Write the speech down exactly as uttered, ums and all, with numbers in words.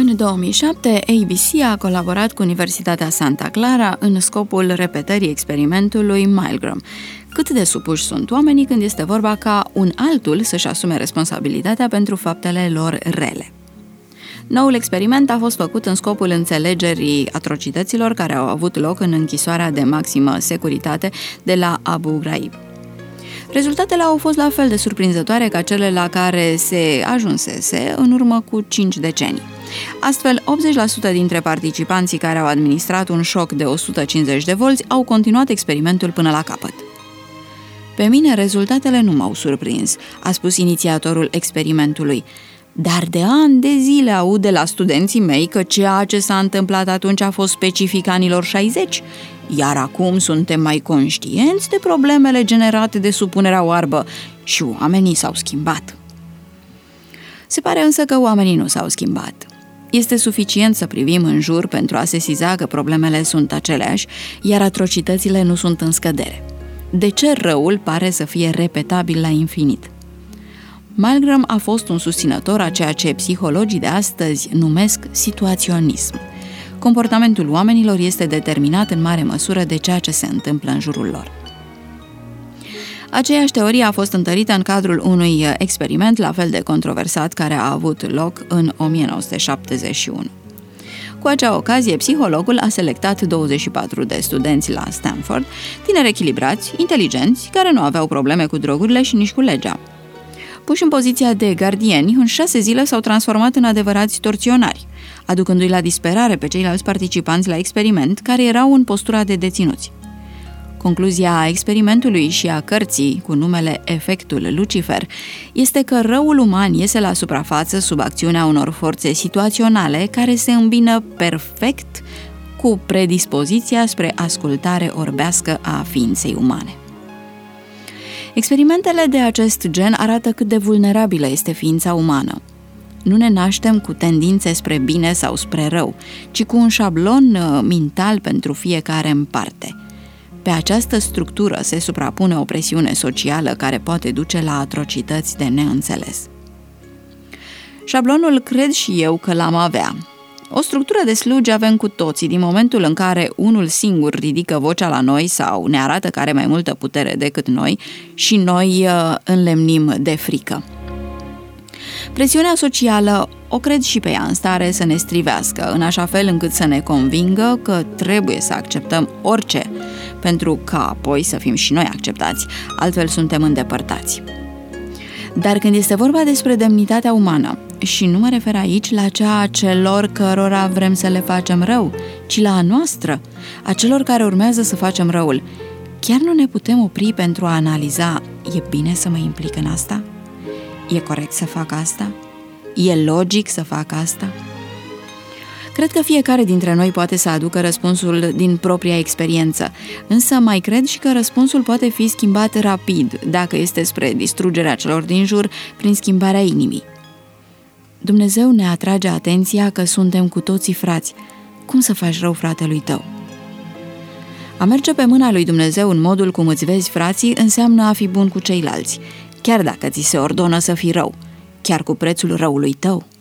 În două mii șapte, A B C a colaborat cu Universitatea Santa Clara în scopul repetării experimentului Milgram. Cât de supuși sunt oamenii când este vorba ca un altul să-și asume responsabilitatea pentru faptele lor rele. Noul experiment a fost făcut în scopul înțelegerii atrocităților care au avut loc în închisoarea de maximă securitate de la Abu Ghraib. Rezultatele au fost la fel de surprinzătoare ca cele la care se ajunsese în urmă cu cinci decenii. Astfel, optzeci la sută dintre participanții care au administrat un șoc de o sută cincizeci de volți au continuat experimentul până la capăt. Pe mine rezultatele nu m-au surprins, a spus inițiatorul experimentului. Dar de ani de zile aud de la studenții mei că ceea ce s-a întâmplat atunci a fost specific anilor șaizeci, iar acum suntem mai conștienți de problemele generate de supunerea oarbă și oamenii s-au schimbat. Se pare însă că oamenii nu s-au schimbat. Este suficient să privim în jur pentru a sesiza că problemele sunt aceleași, iar atrocitățile nu sunt în scădere. De ce răul pare să fie repetabil la infinit? Milgram a fost un susținător a ceea ce psihologii de astăzi numesc situaționism. Comportamentul oamenilor este determinat în mare măsură de ceea ce se întâmplă în jurul lor. Aceeași teorie a fost întărită în cadrul unui experiment la fel de controversat care a avut loc în o mie nouă sute șaptezeci și unu. Cu acea ocazie, psihologul a selectat douăzeci și patru de studenți la Stanford, tineri echilibrați, inteligenți, care nu aveau probleme cu drogurile și nici cu legea. Puși în poziția de gardieni, în șase zile s-au transformat în adevărați torționari, aducându-i la disperare pe ceilalți participanți la experiment, care erau în postura de deținuți. Concluzia experimentului și a cărții cu numele Efectul Lucifer este că răul uman iese la suprafață sub acțiunea unor forțe situaționale care se îmbină perfect cu predispoziția spre ascultare orbească a ființei umane. Experimentele de acest gen arată cât de vulnerabilă este ființa umană. Nu ne naștem cu tendințe spre bine sau spre rău, ci cu un șablon mental pentru fiecare în parte. Pe această structură se suprapune o presiune socială care poate duce la atrocități de neînțeles. Șablonul cred și eu că l-am avea. O structură de slugi avem cu toții din momentul în care unul singur ridică vocea la noi sau ne arată că are mai multă putere decât noi și noi uh, înlemnim de frică. Presiunea socială o cred și pe ea în stare să ne strivească, în așa fel încât să ne convingă că trebuie să acceptăm orice, pentru ca apoi să fim și noi acceptați, altfel suntem îndepărtați. Dar când este vorba despre demnitatea umană, și nu mă refer aici la cea a celor cărora vrem să le facem rău, ci la a noastră, a celor care urmează să facem răul, chiar nu ne putem opri pentru a analiza, e bine să mă implic în asta? E corect să fac asta? E logic să fac asta? Cred că fiecare dintre noi poate să aducă răspunsul din propria experiență, însă mai cred și că răspunsul poate fi schimbat rapid, dacă este spre distrugerea celor din jur, prin schimbarea inimii. Dumnezeu ne atrage atenția că suntem cu toții frați. Cum să faci rău fratelui tău? A merge pe mâna lui Dumnezeu în modul cum îți vezi frații înseamnă a fi bun cu ceilalți, chiar dacă ți se ordonă să fii rău, chiar cu prețul răului tău.